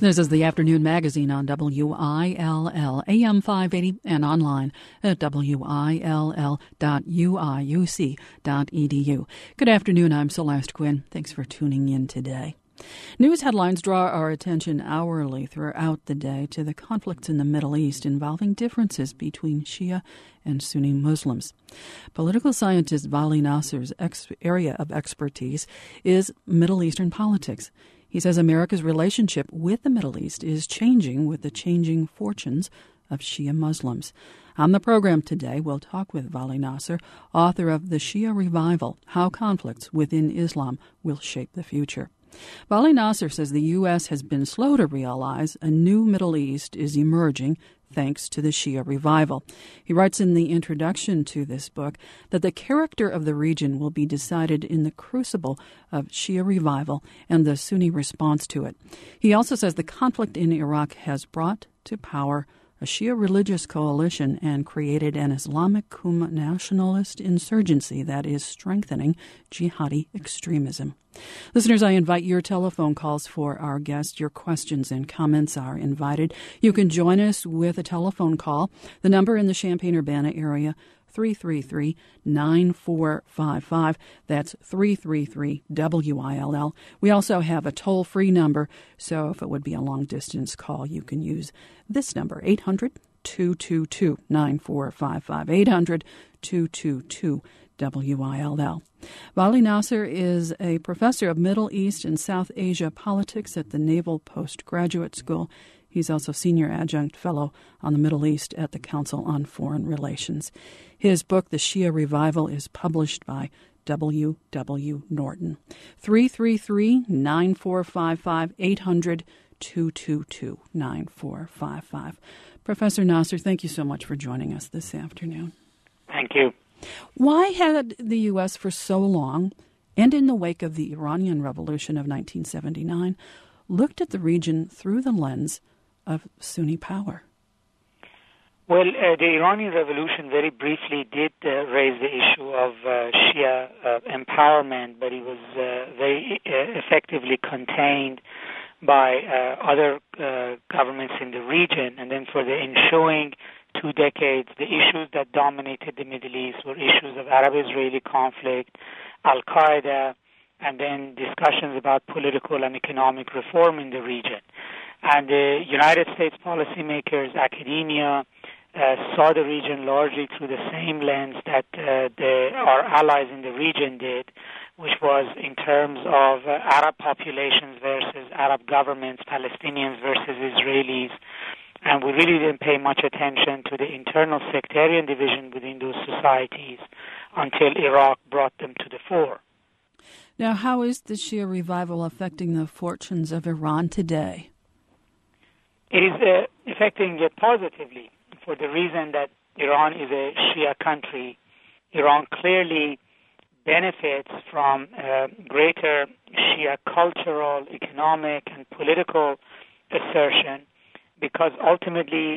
This is the Afternoon Magazine on WILL AM 580 and online at WILL.uiuc.edu. Good afternoon, I'm Celeste Quinn. Thanks for tuning in today. News headlines draw our attention hourly throughout the day to the conflicts in the Middle East involving differences between Shia and Sunni Muslims. Political scientist Vali Nasr's area of expertise is Middle Eastern politics. He says America's relationship with the Middle East is changing with the changing fortunes of Shia Muslims. On the program today, we'll talk with Vali Nasr, author of The Shia Revival, How Conflicts Within Islam Will Shape the Future. Vali Nasr says the U.S. has been slow to realize a new Middle East is emerging thanks to the Shia revival. He writes in the introduction to this book that the character of the region will be decided in the crucible of Shia revival and the Sunni response to it. He also says the conflict in Iraq has brought to power a Shia religious coalition and created an Islamic nationalist insurgency that is strengthening jihadi extremism. Listeners, I invite your telephone calls for our guest. Your questions and comments are invited. You can join us with a telephone call. The number in the Champaign-Urbana area, 333-9455. That's 333-WILL. We also have a toll-free number, so if it would be a long-distance call, you can use this number, 800-222-9455, 800-222-WILL. Vali Nasr is a professor of Middle East and South Asia politics at the Naval Postgraduate School. He's also senior adjunct fellow on the Middle East at the Council on Foreign Relations. His book, The Shia Revival, is published by W. W. Norton. 333-9455, 800-222-9455. Professor Nasr, thank you so much for joining us this afternoon. Thank you. Why had the U.S. for so long, and in the wake of the Iranian Revolution of 1979, looked at the region through the lens of Sunni power? Well, the Iranian Revolution very briefly did raise the issue of Shia empowerment, but it was very effectively contained by other governments in the region. And then for the ensuing 2 decades, the issues that dominated the Middle East were issues of Arab-Israeli conflict, Al-Qaeda, and then discussions about political and economic reform in the region. And the United States policymakers, academia, saw the region largely through the same lens that our allies in the region did, which was in terms of Arab populations versus Arab governments, Palestinians versus Israelis. And we really didn't pay much attention to the internal sectarian division within those societies until Iraq brought them to the fore. Now, how is the Shia revival affecting the fortunes of Iran today? It is affecting it positively for the reason that Iran is a Shia country. Iran clearly benefits from greater Shia cultural, economic, and political assertion, because ultimately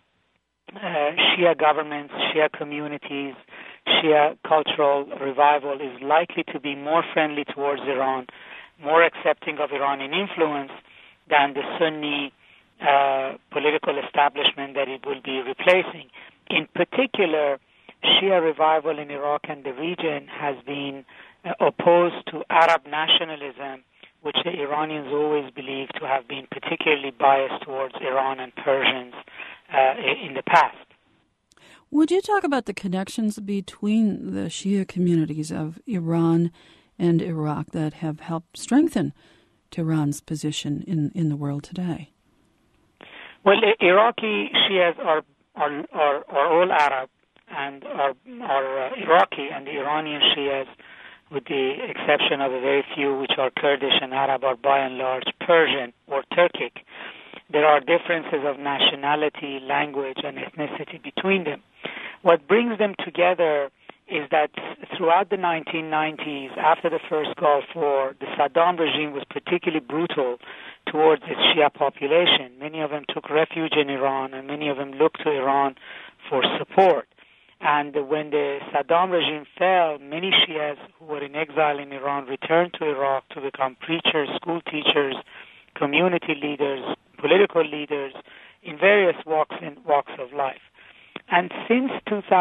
Shia governments, Shia communities, Shia cultural revival is likely to be more friendly towards Iran, more accepting of Iranian influence than the Sunni political establishment that it will be replacing. In particular, Shia revival in Iraq and the region has been opposed to Arab nationalism, which the Iranians always believed to have been particularly biased towards Iran and Persians in the past. Would you talk about the connections between the Shia communities of Iran and Iraq that have helped strengthen Tehran's position in the world today? Well, Iraqi Shias are all Arab and are Iraqi, and the Iranian Shias, with the exception of a very few which are Kurdish and Arab, are by and large Persian or Turkic. There are differences of nationality, language, and ethnicity between them. What brings them together is that throughout the 1990s, after the first Gulf War, the Saddam regime was particularly brutal towards its Shia population. Many of them took refuge in Iran, and many of them looked to Iran for support. And when the Saddam regime fell, many Shias who were in exile in Iran returned to Iraq to become preachers, school teachers, community leaders, political leaders in various walks of life. And since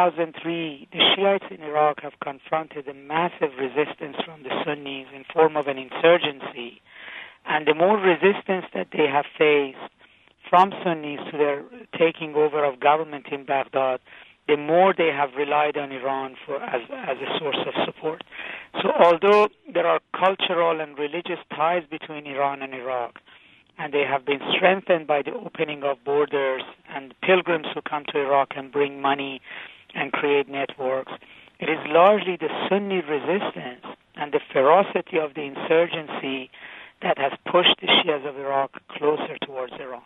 2003, the Shiites in Iraq have confronted a massive resistance from the Sunnis in form of an insurgency. And the more resistance that they have faced from Sunnis to their taking over of government in Baghdad, the more they have relied on Iran as a source of support. So although there are cultural and religious ties between Iran and Iraq, and they have been strengthened by the opening of borders and pilgrims who come to Iraq and bring money and create networks, it is largely the Sunni resistance and the ferocity of the insurgency that has pushed the Shias of Iraq closer towards Iran.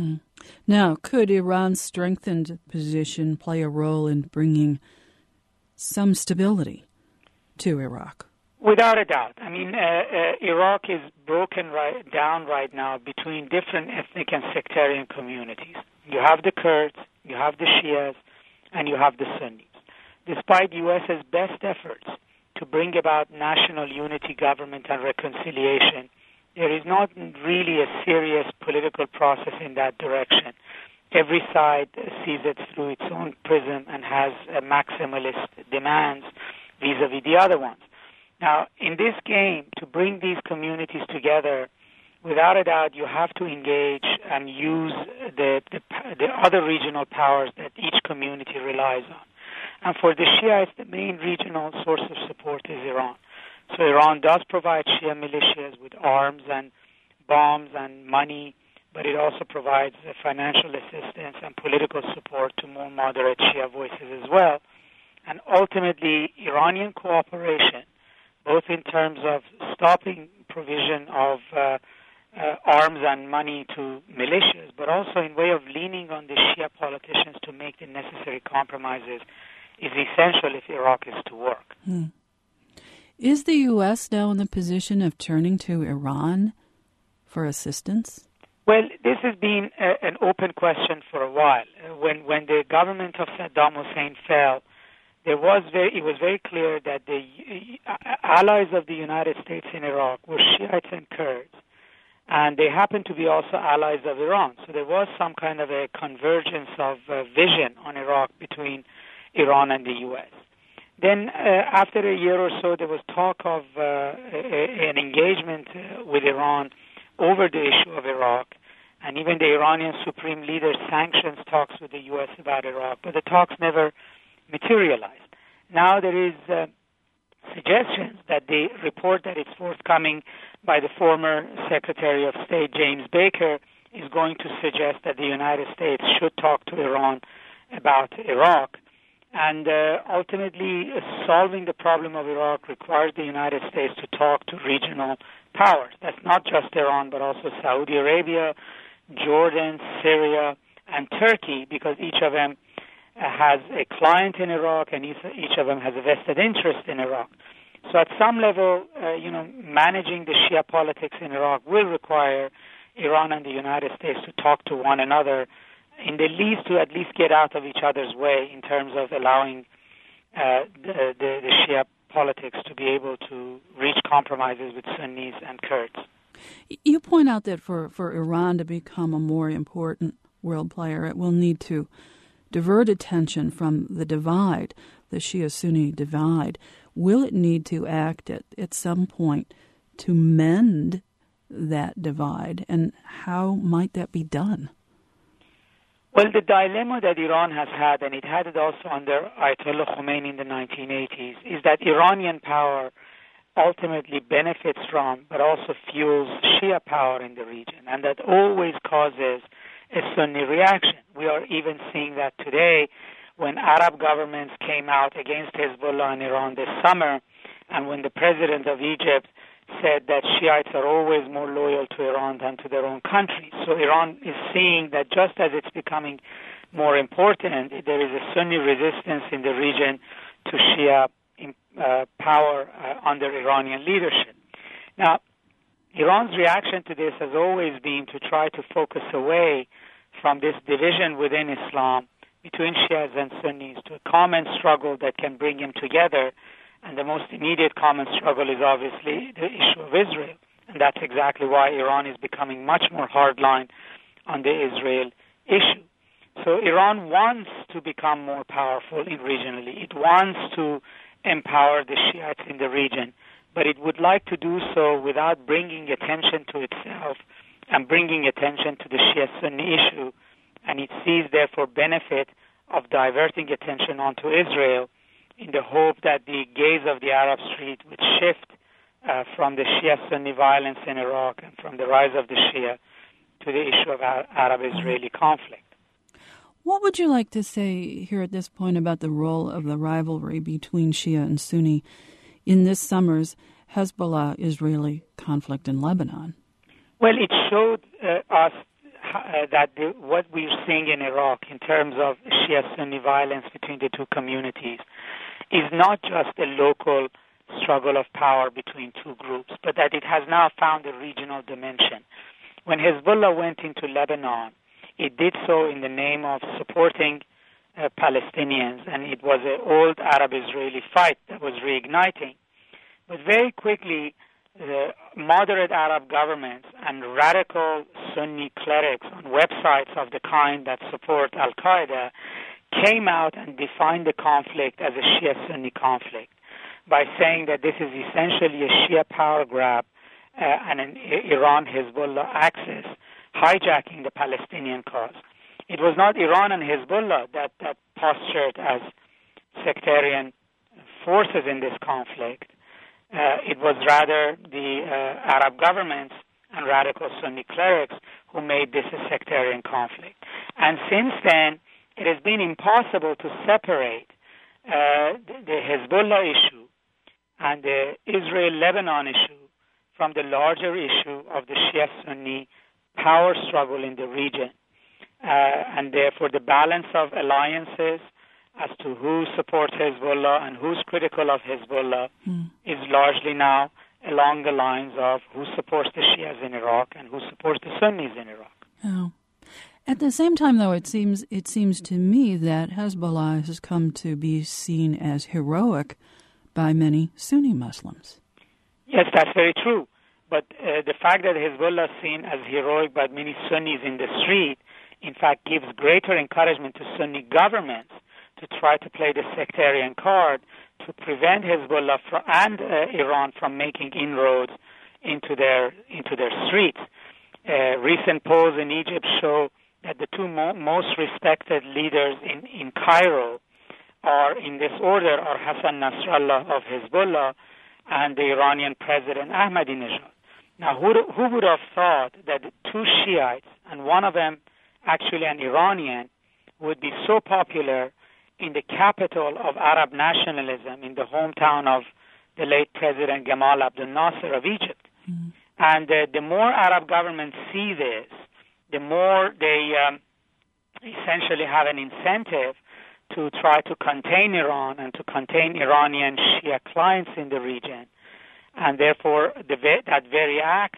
Now, could Iran's strengthened position play a role in bringing some stability to Iraq? Without a doubt. I mean, Iraq is broken down right now between different ethnic and sectarian communities. You have the Kurds, you have the Shias, and you have the Sunnis. Despite U.S.'s best efforts to bring about national unity, government, and reconciliation, there is not really a serious political process in that direction. Every side sees it through its own prism and has maximalist demands vis-a-vis the other ones. Now, in this game, to bring these communities together, without a doubt, you have to engage and use the other regional powers that each community relies on. And for the Shiites, the main regional source of support is Iran. So Iran does provide Shia militias with arms and bombs and money, but it also provides financial assistance and political support to more moderate Shia voices as well. And ultimately, Iranian cooperation, both in terms of stopping provision of arms and money to militias, but also in way of leaning on the Shia politicians to make the necessary compromises, is essential if Iraq is to work. Is the U.S. now in the position of turning to Iran for assistance? Well, this has been an open question for a while. When the government of Saddam Hussein fell, it was very clear that the allies of the United States in Iraq were Shiites and Kurds, and they happened to be also allies of Iran. So there was some kind of a convergence of vision on Iraq between Iran and the U.S. Then after a year or so, there was talk of an engagement with Iran over the issue of Iraq, and even the Iranian supreme leader sanctions talks with the U.S. about Iraq, but the talks never materialized. Now there is suggestions that the report that is forthcoming by the former Secretary of State James Baker is going to suggest that the United States should talk to Iran about Iraq. And ultimately, solving the problem of Iraq requires the United States to talk to regional powers. That's not just Iran, but also Saudi Arabia, Jordan, Syria, and Turkey, because each of them has a client in Iraq, and each of them has a vested interest in Iraq. So at some level, managing the Shia politics in Iraq will require Iran and the United States to talk to one another, in the least to at least get out of each other's way in terms of allowing the Shia politics to be able to reach compromises with Sunnis and Kurds. You point out that for Iran to become a more important world player, it will need to divert attention from the divide, the Shia-Sunni divide. Will it need to act at some point to mend that divide, and how might that be done? Well, the dilemma that Iran has had, and it had it also under Ayatollah Khomeini in the 1980s, is that Iranian power ultimately benefits from, but also fuels Shia power in the region, and that always causes a Sunni reaction. We are even seeing that today when Arab governments came out against Hezbollah in Iran this summer, and when the president of Egypt said that Shiites are always more loyal to Iran than to their own country. So Iran is seeing that just as it's becoming more important, there is a Sunni resistance in the region to Shia power under Iranian leadership. Now, Iran's reaction to this has always been to try to focus away from this division within Islam between Shias and Sunnis to a common struggle that can bring them together. And the most immediate common struggle is obviously the issue of Israel. And that's exactly why Iran is becoming much more hardline on the Israel issue. So Iran wants to become more powerful regionally. It wants to empower the Shiites in the region, but it would like to do so without bringing attention to itself and bringing attention to the Shia-Sunni issue, and it sees, therefore, benefit of diverting attention onto Israel in the hope that the gaze of the Arab street would shift from the Shia-Sunni violence in Iraq and from the rise of the Shia to the issue of Arab-Israeli conflict. What would you like to say here at this point about the role of the rivalry between Shia and Sunni in this summer's Hezbollah-Israeli conflict in Lebanon? Well, it showed us that what we're seeing in Iraq in terms of Shia-Sunni violence between the two communities is not just a local struggle of power between two groups, but that it has now found a regional dimension. When Hezbollah went into Lebanon, it did so in the name of supporting Palestinians, and it was an old Arab-Israeli fight that was reigniting. But very quickly, the moderate Arab governments and radical Sunni clerics on websites of the kind that support Al-Qaeda came out and defined the conflict as a Shia-Sunni conflict by saying that this is essentially a Shia power grab and an Iran-Hezbollah axis hijacking the Palestinian cause. It was not Iran and Hezbollah that postured as sectarian forces in this conflict. It was rather the Arab governments and radical Sunni clerics who made this a sectarian conflict. And since then, it has been impossible to separate the Hezbollah issue and the Israel-Lebanon issue from the larger issue of the Shia-Sunni power struggle in the region. And therefore, the balance of alliances as to who supports Hezbollah and who's critical of Hezbollah is largely now along the lines of who supports the Shias in Iraq and who supports the Sunnis in Iraq. Oh. At the same time, though, it seems to me that Hezbollah has come to be seen as heroic by many Sunni Muslims. Yes, that's very true. But the fact that Hezbollah is seen as heroic by many Sunnis in the street, in fact, gives greater encouragement to Sunni governments to try to play the sectarian card to prevent Hezbollah and Iran from making inroads into their streets. Recent polls in Egypt show that the two most respected leaders in Cairo are, in this order, are Hassan Nasrallah of Hezbollah and the Iranian President Ahmadinejad. Now, who would have thought that the two Shiites, and one of them actually an Iranian, would be so popular in the capital of Arab nationalism, in the hometown of the late President Gamal Abdel Nasser of Egypt. Mm-hmm. And the more Arab governments see this, the more they essentially have an incentive to try to contain Iran and to contain Iranian Shia clients in the region. And therefore, that very act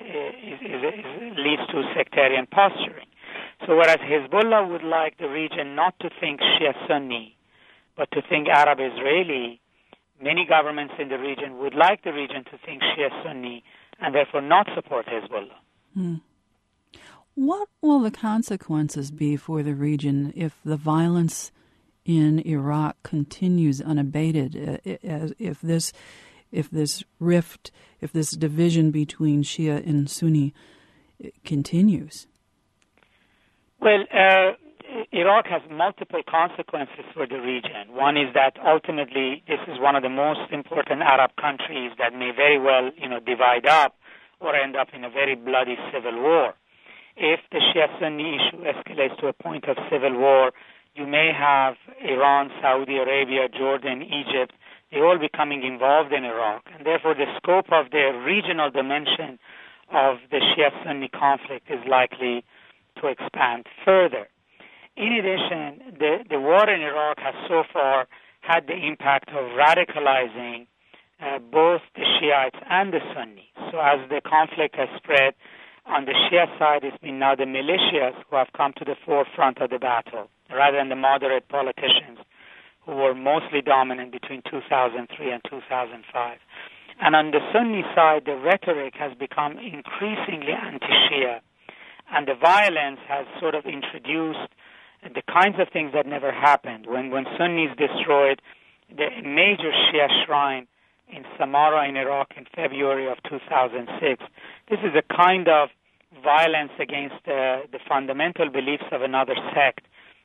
leads to sectarian posturing. So whereas Hezbollah would like the region not to think Shia-Sunni, but to think Arab-Israeli, many governments in the region would like the region to think Shia-Sunni and therefore not support Hezbollah. Hmm. What will the consequences be for the region if the violence in Iraq continues unabated, if this rift, if this division between Shia and Sunni continues? Well, Iraq has multiple consequences for the region. One is that ultimately this is one of the most important Arab countries that may very well, divide up or end up in a very bloody civil war. If the Shia-Sunni issue escalates to a point of civil war, you may have Iran, Saudi Arabia, Jordan, Egypt, they all becoming involved in Iraq. And therefore the scope of the regional dimension of the Shia-Sunni conflict is likely to expand further. In addition, the war in Iraq has so far had the impact of radicalizing both the Shiites and the Sunnis. So as the conflict has spread, on the Shia side, it's been now the militias who have come to the forefront of the battle, rather than the moderate politicians who were mostly dominant between 2003 and 2005. And on the Sunni side, the rhetoric has become increasingly anti-Shia, And the violence has sort of introduced the kinds of things that never happened. When Sunnis destroyed the major Shia shrine in Samarra in Iraq in February of 2006, this is a kind of violence against the fundamental beliefs of another sect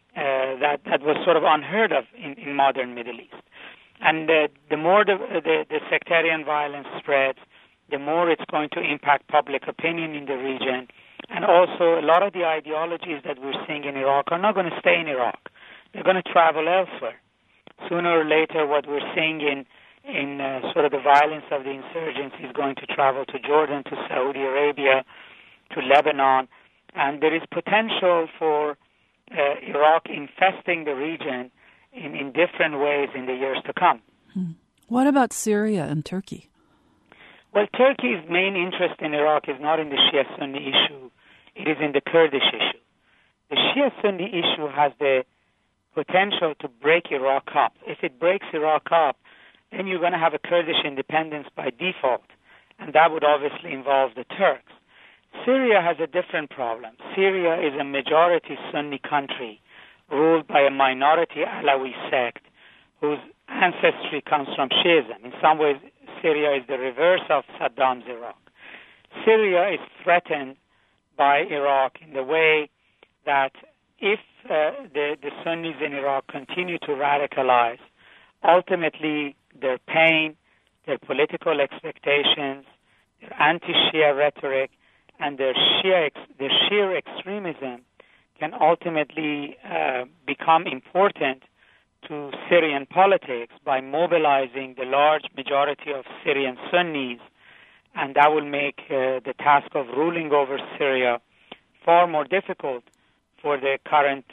that was sort of unheard of in modern Middle East. And the more the sectarian violence spreads, the more it's going to impact public opinion in the region. And also, a lot of the ideologies that we're seeing in Iraq are not going to stay in Iraq. They're going to travel elsewhere. Sooner or later, what we're seeing in sort of the violence of the insurgency is going to travel to Jordan, to Saudi Arabia, to Lebanon. And there is potential for Iraq infesting the region in different ways in the years to come. What about Syria and Turkey? Well, Turkey's main interest in Iraq is not in the Shia-Sunni issue. It is in the Kurdish issue. The Shia-Sunni issue has the potential to break Iraq up. If it breaks Iraq up, then you're going to have a Kurdish independence by default, and that would obviously involve the Turks. Syria has a different problem. Syria is a majority Sunni country ruled by a minority Alawi sect whose ancestry comes from Shiism. In some ways, Syria is the reverse of Saddam's Iraq. Syria is threatened by Iraq in the way that if the Sunnis in Iraq continue to radicalize, ultimately their pain, their political expectations, their anti-Shia rhetoric, and their sheer extremism can ultimately become important to Syrian politics by mobilizing the large majority of Syrian Sunnis, and that will make the task of ruling over Syria far more difficult for the current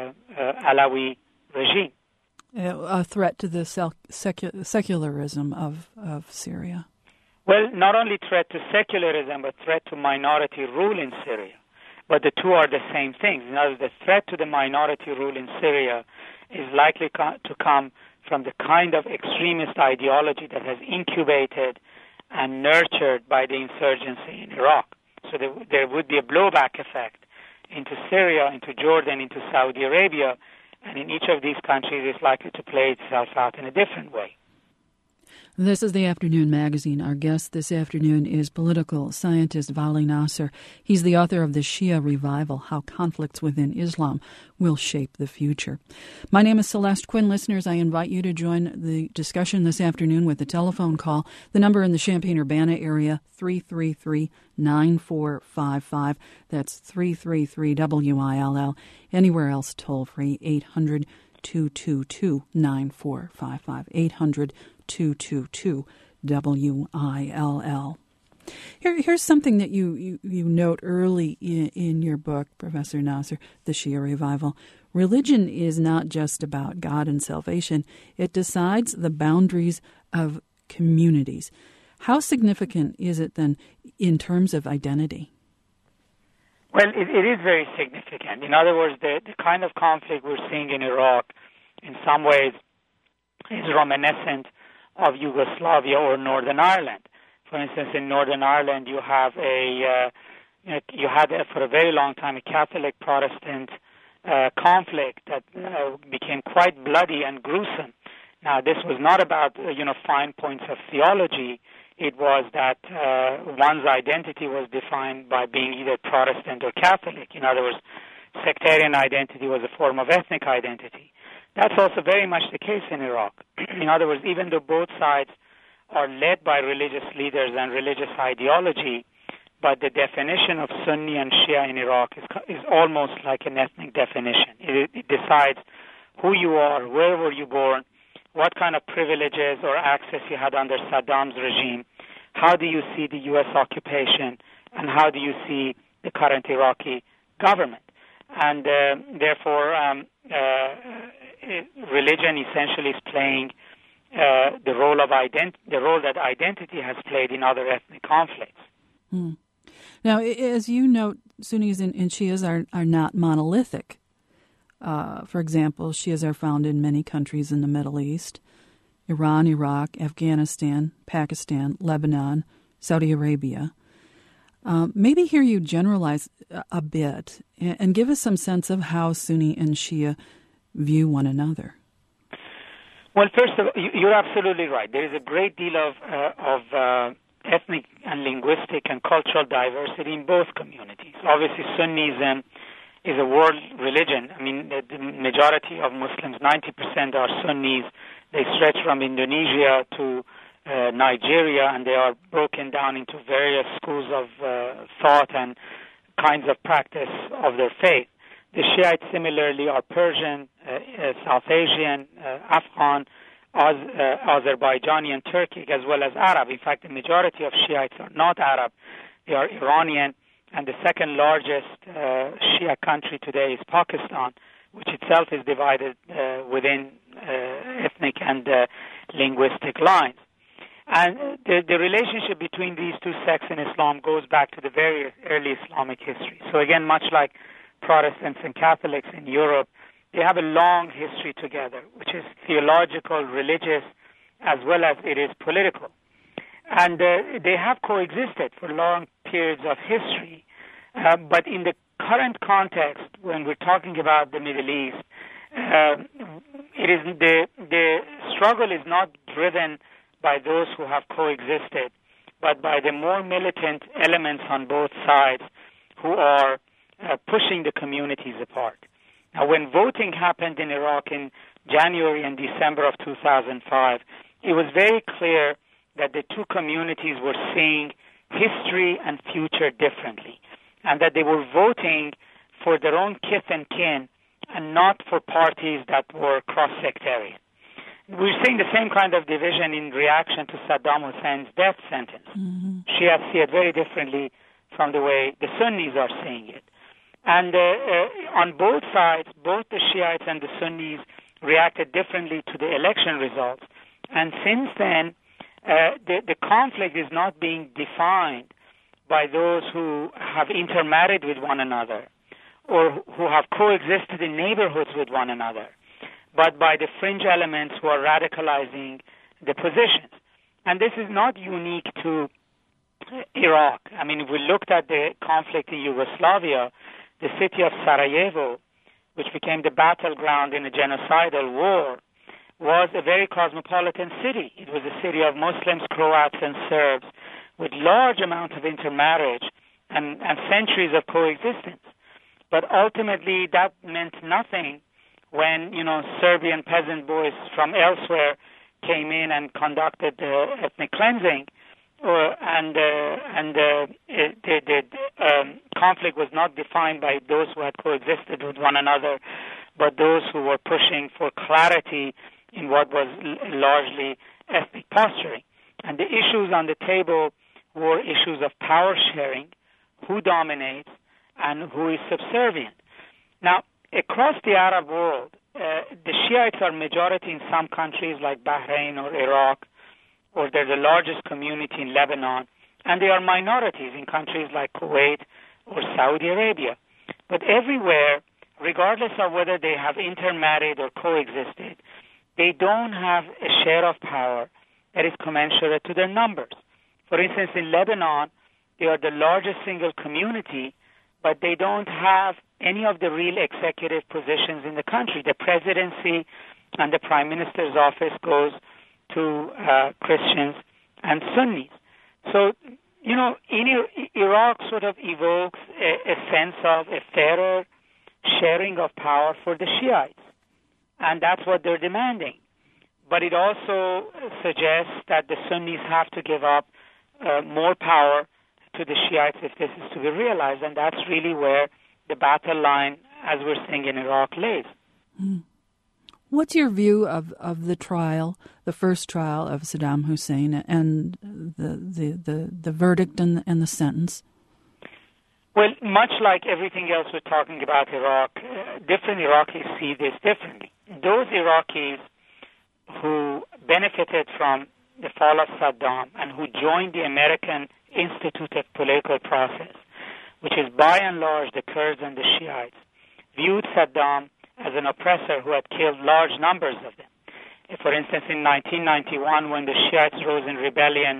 Alawi regime. A threat to the secularism of Syria. Well, not only threat to secularism, but threat to minority rule in Syria. But the two are the same thing. In other words, the threat to the minority rule in Syria is likely to come from the kind of extremist ideology that has incubated and nurtured by the insurgency in Iraq. So there would be a blowback effect into Syria, into Jordan, into Saudi Arabia, and in each of these countries it's likely to play itself out in a different way. This is the Afternoon Magazine. Our guest this afternoon is political scientist Vali Nasr. He's the author of The Shia Revival, How Conflicts Within Islam Will Shape the Future. My name is Celeste Quinn. Listeners, I invite you to join the discussion this afternoon with a telephone call. The number in the Champaign-Urbana area, 333-9455. That's 333-WILL. Anywhere else, toll-free, 800-222-9455. 800-222 WILL. Here's something that you note early in your book, Professor Nasr, The Shia Revival. Religion is not just about God and salvation. It decides the boundaries of communities. How significant is it then in terms of identity? Well, it is very significant. In other words, the kind of conflict we're seeing in Iraq in some ways is reminiscent of Yugoslavia or Northern Ireland. For instance, in Northern Ireland, you have you had for a very long time a Catholic-Protestant conflict that became quite bloody and gruesome. Now, this was not about fine points of theology. It was that one's identity was defined by being either Protestant or Catholic. In other words, sectarian identity was a form of ethnic identity. That's also very much the case in Iraq. In other words, even though both sides are led by religious leaders and religious ideology, but the definition of Sunni and Shia in Iraq is almost like an ethnic definition. It decides who you are, where were you born, what kind of privileges or access you had under Saddam's regime, how do you see the U.S. occupation, and how do you see the current Iraqi government. And therefore, religion essentially is playing the role that identity has played in other ethnic conflicts. Now, as you note, Sunnis and Shias are not monolithic. For example, Shias are found in many countries in the Middle East: Iran, Iraq, Afghanistan, Pakistan, Lebanon, Saudi Arabia. Maybe hear you generalize a bit and give us some sense of how Sunni and Shia view one another. Well, first of all, you're absolutely right. There is a great deal of ethnic and linguistic and cultural diversity in both communities. Obviously, Sunnism is a world religion. I mean, the majority of Muslims, 90% are Sunnis. They stretch from Indonesia to Nigeria, and they are broken down into various schools of thought and kinds of practice of their faith. The Shiites similarly are Persian, South Asian, Afghan, Azerbaijani and Turkic, as well as Arab. In fact, the majority of Shiites are not Arab. They are Iranian, and the second largest Shia country today is Pakistan, which itself is divided within ethnic and linguistic lines. And the relationship between these two sects in Islam goes back to the very early Islamic history. So again, much like Protestants and Catholics in Europe, they have a long history together, which is theological, religious, as well as it is political. And they have coexisted for long periods of history. But in the current context, when we're talking about the Middle East, it is the struggle is not driven by those who have coexisted, but by the more militant elements on both sides who are pushing the communities apart. Now, when voting happened in Iraq in January and December of 2005, it was very clear that the two communities were seeing history and future differently, and that they were voting for their own kith and kin and not for parties that were cross-sectarian. We're seeing the same kind of division in reaction to Saddam Hussein's death sentence. Mm-hmm. Shias see it very differently from the way the Sunnis are seeing it. And on both sides, both the Shiites and the Sunnis reacted differently to the election results. And since then, the conflict is not being defined by those who have intermarried with one another or who have coexisted in neighborhoods with one another, but by the fringe elements who are radicalizing the positions. And this is not unique to Iraq. I mean, if we looked at the conflict in Yugoslavia, the city of Sarajevo, which became the battleground in a genocidal war, was a very cosmopolitan city. It was a city of Muslims, Croats, and Serbs with large amounts of intermarriage and centuries of coexistence. But ultimately, that meant nothing when, Serbian peasant boys from elsewhere came in and conducted ethnic cleansing, and the conflict was not defined by those who had coexisted with one another, but those who were pushing for clarity in what was largely ethnic posturing. And the issues on the table were issues of power sharing, who dominates, and who is subservient. Now, across the Arab world, the Shiites are majority in some countries like Bahrain or Iraq, or they're the largest community in Lebanon, and they are minorities in countries like Kuwait or Saudi Arabia. But everywhere, regardless of whether they have intermarried or coexisted, they don't have a share of power that is commensurate to their numbers. For instance, in Lebanon, they are the largest single community, but they don't have any of the real executive positions in the country. The presidency and the prime minister's office goes to Christians and Sunnis. So, Iraq sort of evokes a sense of a fairer sharing of power for the Shiites, and that's what they're demanding. But it also suggests that the Sunnis have to give up more power to the Shiites if this is to be realized, and that's really where the battle line, as we're seeing in Iraq, lays. Mm. What's your view of the trial, the first trial of Saddam Hussein, and the verdict and the sentence? Well, much like everything else we're talking about Iraq, different Iraqis see this differently. Those Iraqis who benefited from the fall of Saddam and who joined the American Institute of Political Process, which is by and large the Kurds and the Shiites, viewed Saddam as an oppressor who had killed large numbers of them. For instance, in 1991, when the Shiites rose in rebellion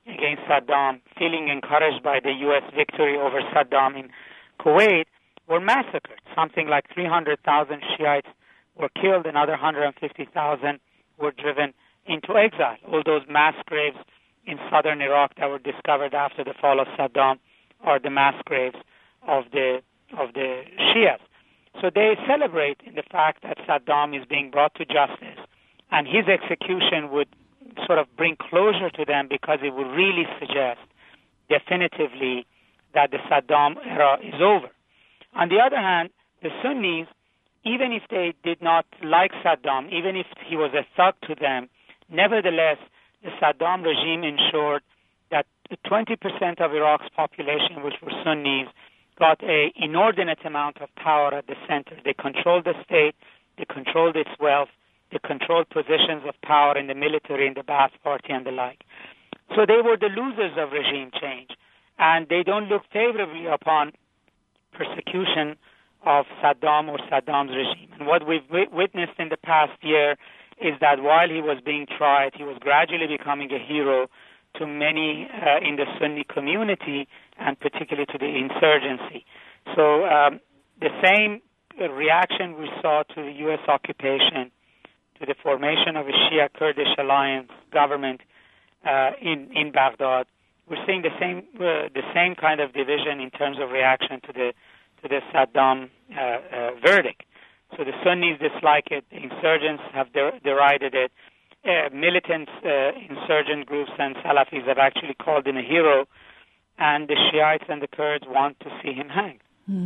against Saddam, feeling encouraged by the U.S. victory over Saddam in Kuwait, were massacred. Something like 300,000 Shiites were killed, another 150,000 were driven into exile. All those mass graves in southern Iraq that were discovered after the fall of Saddam are the mass graves of the Shias. So they celebrate in the fact that Saddam is being brought to justice, and his execution would sort of bring closure to them because it would really suggest definitively that the Saddam era is over. On the other hand, the Sunnis, even if they did not like Saddam, even if he was a thug to them, nevertheless, the Saddam regime ensured that 20% of Iraq's population, which were Sunnis, got an inordinate amount of power at the center. They controlled the state, they controlled its wealth, they controlled positions of power in the military, in the Ba'ath Party, and the like. So they were the losers of regime change, and they don't look favorably upon persecution of Saddam or Saddam's regime. And what we've witnessed in the past year is that while he was being tried, he was gradually becoming a hero to many in the Sunni community, and particularly to the insurgency. So the same reaction we saw to the U.S. occupation, to the formation of a Shia-Kurdish alliance government in Baghdad, we're seeing the same kind of division in terms of reaction to the Saddam verdict. So the Sunnis dislike it, the insurgents have derided it, militant insurgent groups and Salafis have actually called him a hero, and the Shiites and the Kurds want to see him hanged.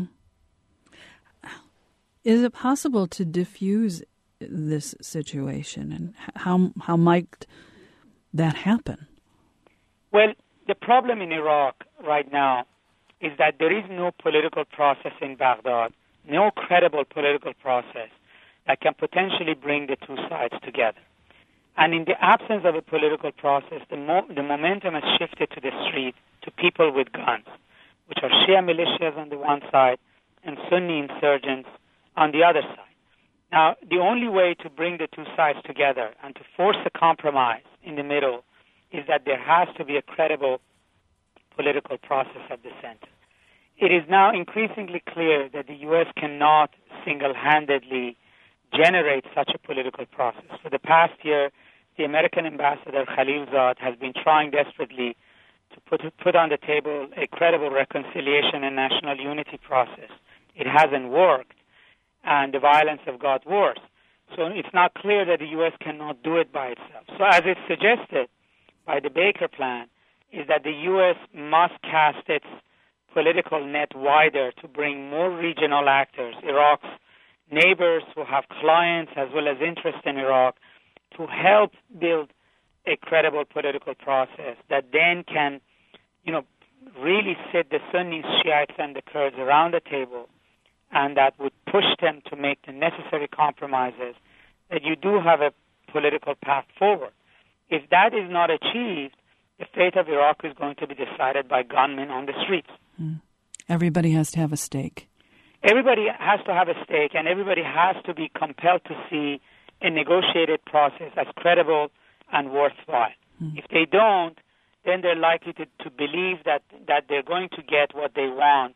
Is it possible to diffuse this situation, and how might that happen? Well, the problem in Iraq right now is that there is no political process in Baghdad, no credible political process that can potentially bring the two sides together. And in the absence of a political process, the momentum has shifted to the street, to people with guns, which are Shia militias on the one side and Sunni insurgents on the other side. Now, the only way to bring the two sides together and to force a compromise in the middle is that there has to be a credible political process at the center. It is now increasingly clear that the U.S. cannot single-handedly generate such a political process. For the past year, the American ambassador Khalilzad has been trying desperately to put on the table a credible reconciliation and national unity process. It hasn't worked, and the violence has got worse. So it's not clear that the U.S. cannot do it by itself. So as it's suggested by the Baker Plan, is that the U.S. must cast its political net wider to bring more regional actors, Iraq's neighbors who have clients as well as interest in Iraq, to help build a credible political process that then can, really sit the Sunnis, Shiites, and the Kurds around the table, and that would push them to make the necessary compromises, that you do have a political path forward. If that is not achieved, the fate of Iraq is going to be decided by gunmen on the streets. Everybody has to have a stake. Everybody has to have a stake, and everybody has to be compelled to see a negotiated process as credible and worthwhile. If they don't, then they're likely to believe that they're going to get what they want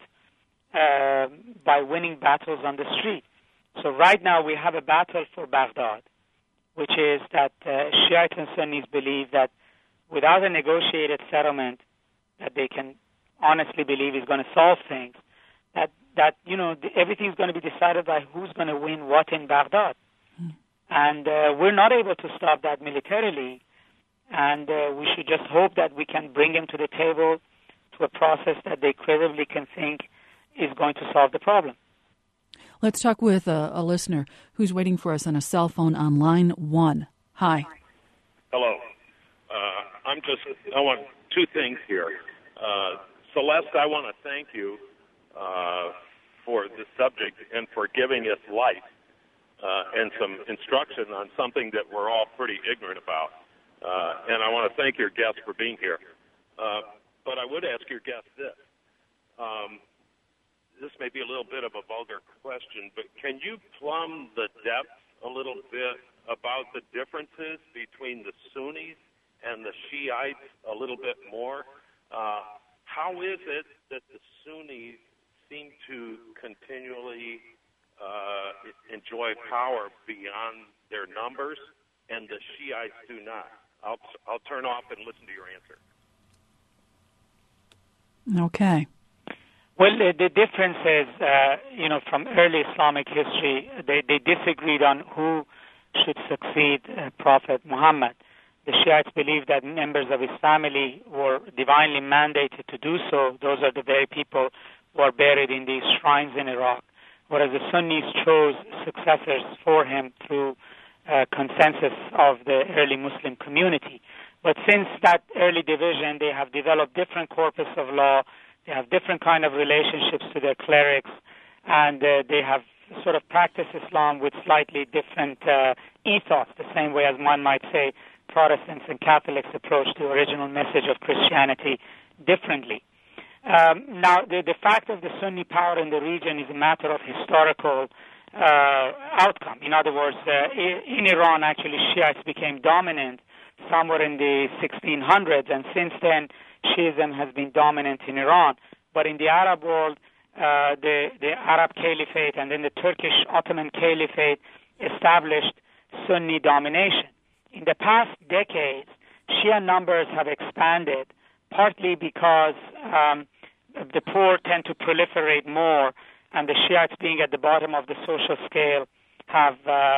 by winning battles on the street. So right now we have a battle for Baghdad, which is that Shiites and Sunnis believe that without a negotiated settlement that they can honestly believe is going to solve things, that everything's going to be decided by who's going to win what in Baghdad. And we're not able to stop that militarily, and we should just hope that we can bring them to the table to a process that they credibly can think is going to solve the problem. Let's talk with a listener who's waiting for us on a cell phone on line 1. Hi. Hello. I want two things here. Celeste, I want to thank you for this subject and for giving us light and some instruction on something that we're all pretty ignorant about. And I want to thank your guest for being here. But I would ask your guest this. This may be a little bit of a vulgar question, but can you plumb the depths a little bit about the differences between the Sunnis and the Shiites a little bit more. How is it that the Sunnis seem to continually enjoy power beyond their numbers, and the Shiites do not? I'll turn off and listen to your answer. Okay. Well, the difference is, from early Islamic history, they disagreed on who should succeed Prophet Muhammad. The Shiites believe that members of his family were divinely mandated to do so. Those are the very people who are buried in these shrines in Iraq, whereas the Sunnis chose successors for him through consensus of the early Muslim community. But since that early division, they have developed different corpus of law, they have different kind of relationships to their clerics, and they have sort of practiced Islam with slightly different ethos, the same way as one might say Protestants and Catholics approach the original message of Christianity differently. Now, the fact of the Sunni power in the region is a matter of historical outcome. In other words, in Iran, actually, Shiites became dominant somewhere in the 1600s, and since then, Shiism has been dominant in Iran. But in the Arab world, the Arab Caliphate and then the Turkish Ottoman Caliphate established Sunni domination. In the past decades, Shia numbers have expanded, partly because the poor tend to proliferate more, and the Shiites, being at the bottom of the social scale, have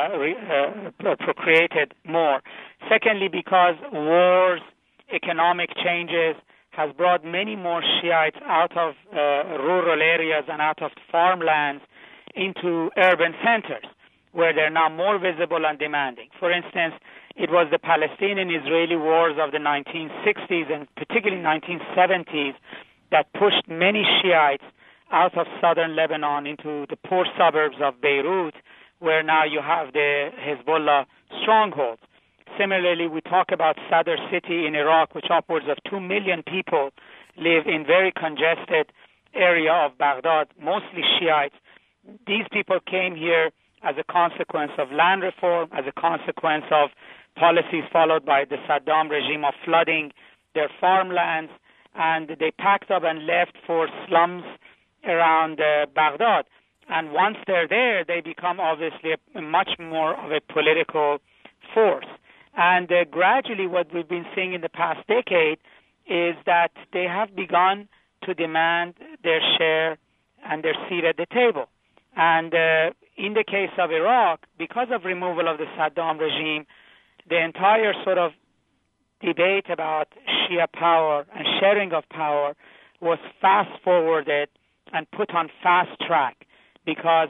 procreated more. Secondly, because wars, economic changes, has brought many more Shiites out of rural areas and out of farmlands into urban centers, where they're now more visible and demanding. For instance, it was the Palestinian-Israeli wars of the 1960s and particularly 1970s that pushed many Shiites out of southern Lebanon into the poor suburbs of Beirut, where now you have the Hezbollah strongholds. Similarly, we talk about Sadr city in Iraq, which upwards of 2 million people live in very congested area of Baghdad, mostly Shiites. These people came here as a consequence of land reform, as a consequence of policies followed by the Saddam regime of flooding their farmlands, and they packed up and left for slums around Baghdad. And once they're there, they become obviously much more of a political force. And gradually what we've been seeing in the past decade is that they have begun to demand their share and their seat at the table. And in the case of Iraq, because of removal of the Saddam regime, the entire sort of debate about Shia power and sharing of power was fast-forwarded and put on fast track because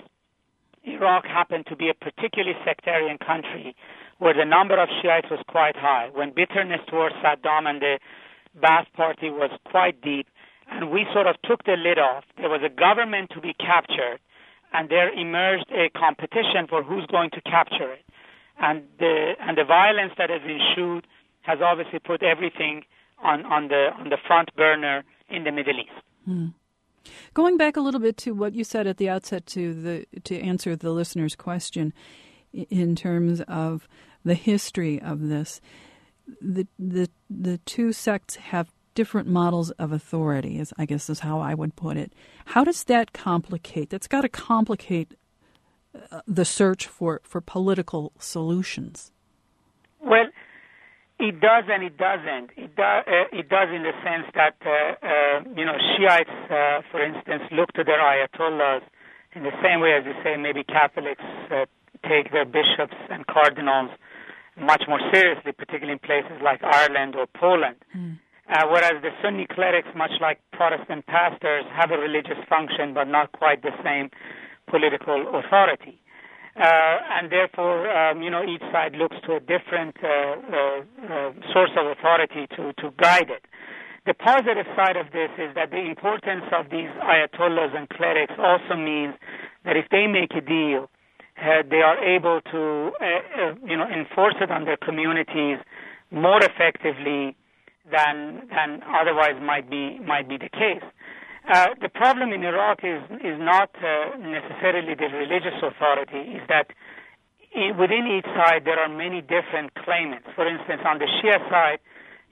Iraq happened to be a particularly sectarian country where the number of Shiites was quite high, when bitterness towards Saddam and the Ba'ath Party was quite deep, and we sort of took the lid off. There was a government to be captured, and there emerged a competition for who's going to capture it. And the violence that has ensued has obviously put everything on the front burner in the Middle East. Going back a little bit to what you said at the outset to answer the listener's question in terms of the history of this, the two sects have different models of authority, I guess is how I would put it. How does that complicate? That's got to complicate the search for political solutions. Well, it does and it doesn't. It does in the sense that Shiites, for instance, look to their ayatollahs in the same way as you say maybe Catholics take their bishops and cardinals much more seriously, particularly in places like Ireland or Poland. Whereas the Sunni clerics, much like Protestant pastors, have a religious function but not quite the same political authority. And therefore, each side looks to a different source of authority to guide it. The positive side of this is that the importance of these ayatollahs and clerics also means that if they make a deal, they are able to, enforce it on their communities more effectively than otherwise might be the case. The problem in Iraq is not necessarily the religious authority, is that within each side there are many different claimants. For instance, on the Shia side,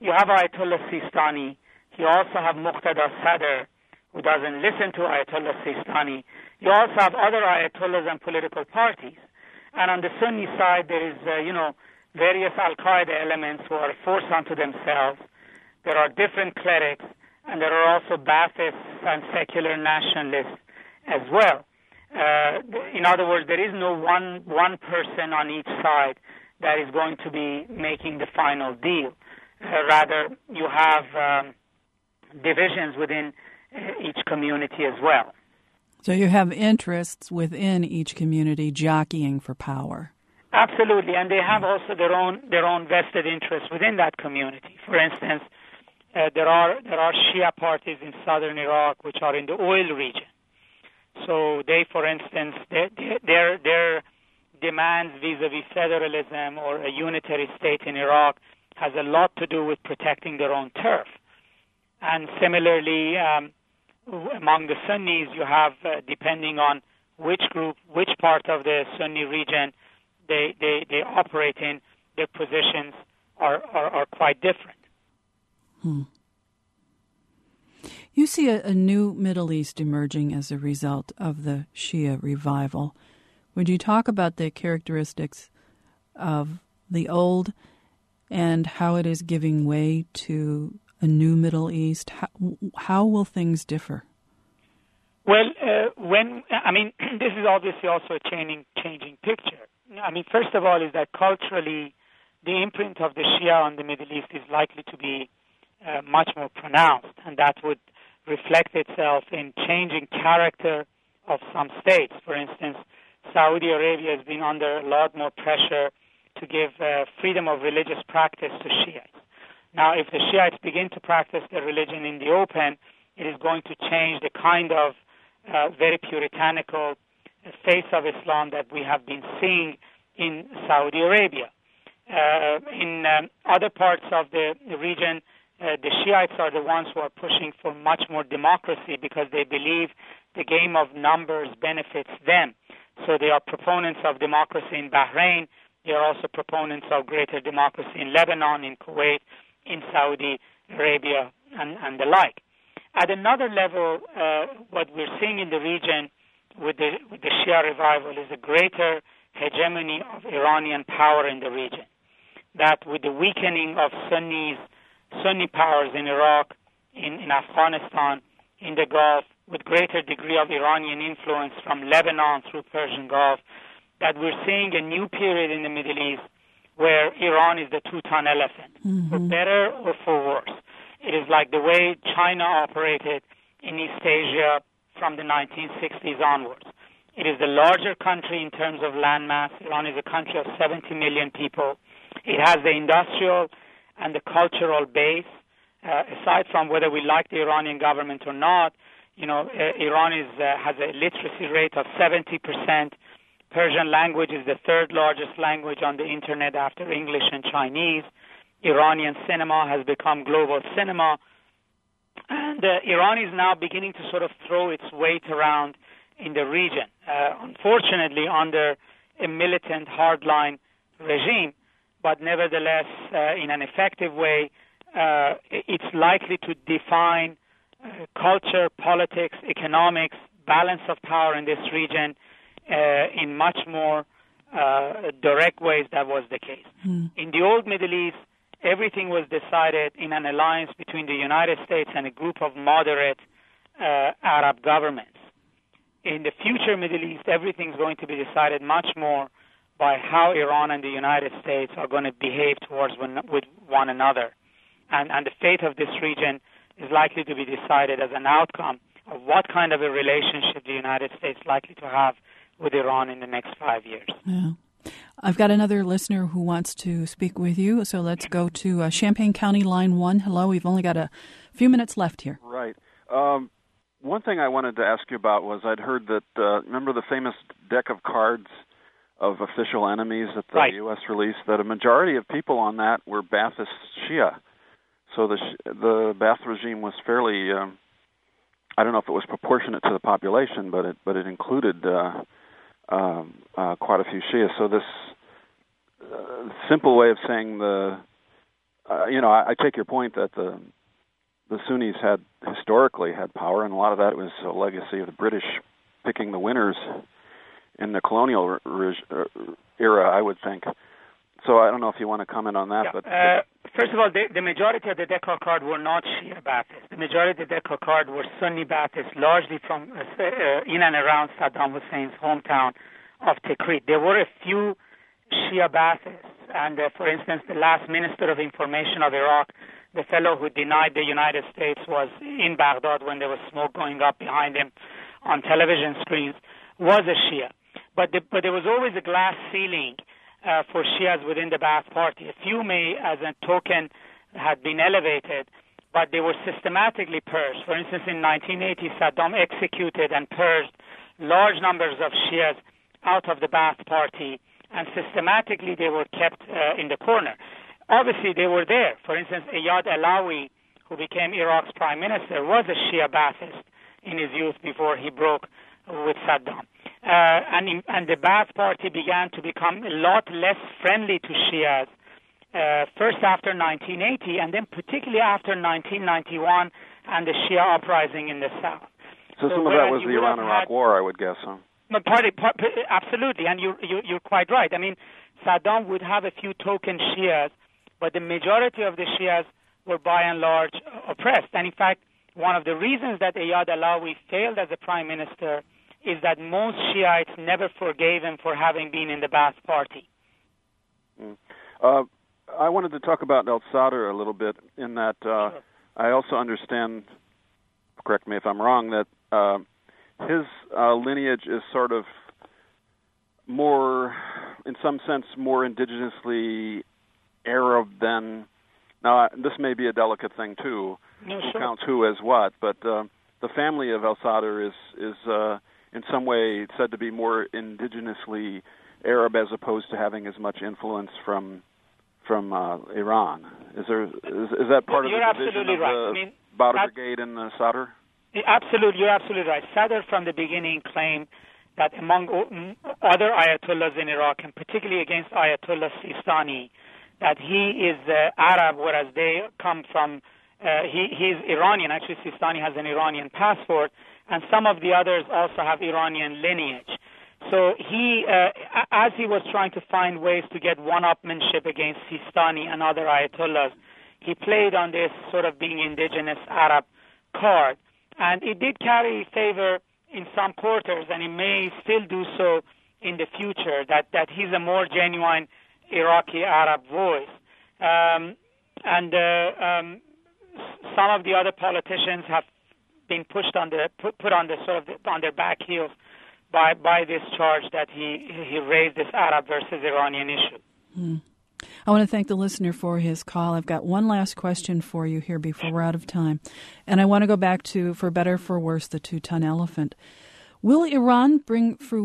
you have Ayatollah Sistani. You also have Muqtada Sadr, who doesn't listen to Ayatollah Sistani. You also have other Ayatollahs and political parties. And on the Sunni side, there is, various Al-Qaeda elements who are forced onto themselves. There are different clerics, and there are also Baathists and secular nationalists as well. In other words, there is no one person on each side that is going to be making the final deal. Rather, you have divisions within each community as well. So you have interests within each community jockeying for power. Absolutely, and they have also their own vested interests within that community. For instance, there are Shia parties in southern Iraq which are in the oil region. So they, for instance, their demands vis-a-vis federalism or a unitary state in Iraq has a lot to do with protecting their own turf. And similarly, among the Sunnis, you have, depending on which group, which part of the Sunni region they operate in, their positions are quite different. You see a new Middle East emerging as a result of the Shia revival. Would you talk about the characteristics of the old and how it is giving way to a new Middle East? How will things differ? Well, this is obviously also a changing picture. First of all, is that culturally, the imprint of the Shia on the Middle East is likely to be much more pronounced, and that would reflect itself in changing character of some states. For instance, Saudi Arabia has been under a lot more pressure to give freedom of religious practice to Shiites. Now, if the Shiites begin to practice their religion in the open, it is going to change the kind of very puritanical face of Islam that we have been seeing in Saudi Arabia. In other parts of the region, the Shiites are the ones who are pushing for much more democracy because they believe the game of numbers benefits them. So they are proponents of democracy in Bahrain. They are also proponents of greater democracy in Lebanon, in Kuwait, in Saudi Arabia, and the like. At another level, what we're seeing in the region with the Shia revival is a greater hegemony of Iranian power in the region. That with the weakening of Sunni powers in Iraq, in Afghanistan, in the Gulf, with greater degree of Iranian influence from Lebanon through Persian Gulf, that we're seeing a new period in the Middle East where Iran is the two-ton elephant, for better or for worse. It is like the way China operated in East Asia from the 1960s onwards. It is the larger country in terms of landmass. Iran is a country of 70 million people. It has the industrial and the cultural base. Aside from whether we like the Iranian government or not, Iran has a literacy rate of 70%. Persian language is the third largest language on the internet after English and Chinese. Iranian cinema has become global cinema. And Iran is now beginning to sort of throw its weight around in the region. Unfortunately, under a militant hardline regime, but nevertheless, in an effective way, it's likely to define culture, politics, economics, balance of power in this region in much more direct ways than was the case. In the old Middle East, everything was decided in an alliance between the United States and a group of moderate Arab governments. In the future Middle East, everything's going to be decided much more by how Iran and the United States are going to behave with one another. And the fate of this region is likely to be decided as an outcome of what kind of a relationship the United States is likely to have with Iran in the next 5 years. Yeah. I've got another listener who wants to speak with you, so let's go to Champaign County, line 1. Hello, we've only got a few minutes left here. Right. One thing I wanted to ask you about was I'd heard that, remember the famous deck of cards of official enemies that the U.S. released, that a majority of people on that were Ba'athist Shia. So the Ba'ath regime was fairly, I don't know if it was proportionate to the population, but it included quite a few Shia. So this simple way of saying the I take your point that the Sunnis had historically had power, and a lot of that was a legacy of the British picking the winners in the colonial era, I would think. So I don't know if you want to comment on that. But first of all, the majority of the Decca Qard were not Shia Baathists. The majority of the Decca Qard were Sunni Baathists, largely from in and around Saddam Hussein's hometown of Tikrit. There were a few Shia Baathists, and for instance, the last Minister of Information of Iraq, the fellow who denied the United States, was in Baghdad when there was smoke going up behind him on television screens, was a Shia. But there was always a glass ceiling for Shias within the Ba'ath Party. A few may, as a token, had been elevated, but they were systematically purged. For instance, in 1980, Saddam executed and purged large numbers of Shias out of the Ba'ath Party, and systematically they were kept in the corner. Obviously, they were there. For instance, Iyad Alawi, who became Iraq's prime minister, was a Shia Ba'athist in his youth before he broke with Saddam. And the Ba'ath Party began to become a lot less friendly to Shias, first after 1980, and then particularly after 1991 and the Shia uprising in the south. So some of that was the Iran-Iraq War, I would guess, huh? Absolutely, and you're quite right. I mean, Saddam would have a few token Shias, but the majority of the Shias were by and large oppressed. And in fact, one of the reasons that Iyad Alawi failed as a prime minister is that most Shiites never forgave him for having been in the Ba'ath Party. I wanted to talk about al-Sadr a little bit in that Sure. I also understand, correct me if I'm wrong, that his lineage is sort of more, in some sense, more indigenously Arab than... Now, this may be a delicate thing, too. No, who sure. counts who as what, but the family of al-Sadr is in some way said to be more indigenously Arab as opposed to having as much influence from Iran. Is that part of the division of the Badr Brigade and the Sadr? Absolutely, you're absolutely right. Sadr from the beginning claimed that among other Ayatollahs in Iraq, and particularly against Ayatollah Sistani, that he is Arab, whereas they come from, he's Iranian. Actually, Sistani has an Iranian passport, and some of the others also have Iranian lineage. So he, as he was trying to find ways to get one-upmanship against Sistani and other Ayatollahs, he played on this sort of being indigenous Arab card. And it did carry favor in some quarters, and it may still do so in the future, that he's a more genuine Iraqi Arab voice. And some of the other politicians have been pushed on put on the sort of on their back heels by this charge that he raised this Arab versus Iranian issue. I want to thank the listener for his call. I've got one last question for you here before we're out of time. And I want to go back to, for better or for worse, the 2-ton elephant. Will Iran bring to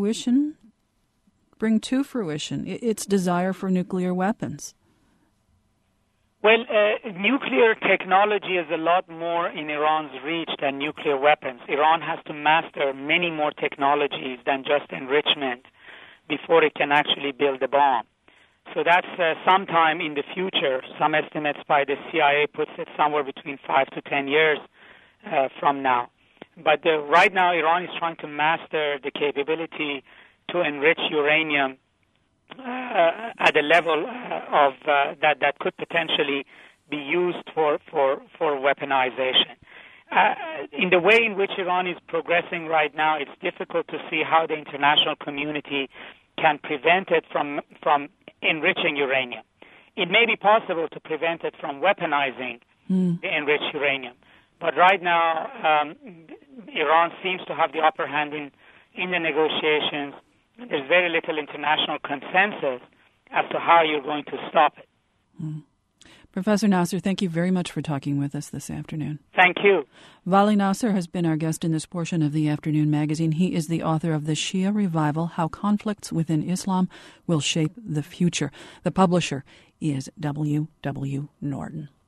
fruition its desire for nuclear weapons? Well, nuclear technology is a lot more in Iran's reach than nuclear weapons. Iran has to master many more technologies than just enrichment before it can actually build a bomb. So that's sometime in the future. Some estimates by the CIA puts it somewhere between 5 to 10 years from now. But right now, Iran is trying to master the capability to enrich uranium at a level of that could potentially be used for weaponization. In the way in which Iran is progressing right now, it's difficult to see how the international community can prevent it from enriching uranium. It may be possible to prevent it from weaponizing the enriched uranium. But right now, Iran seems to have the upper hand in the negotiations. There's very little international consensus as to how you're going to stop it. Professor Nasser, thank you very much for talking with us this afternoon. Thank you. Vali Nasser has been our guest in this portion of the Afternoon Magazine. He is the author of The Shia Revival, How Conflicts Within Islam Will Shape the Future. The publisher is W. W. Norton.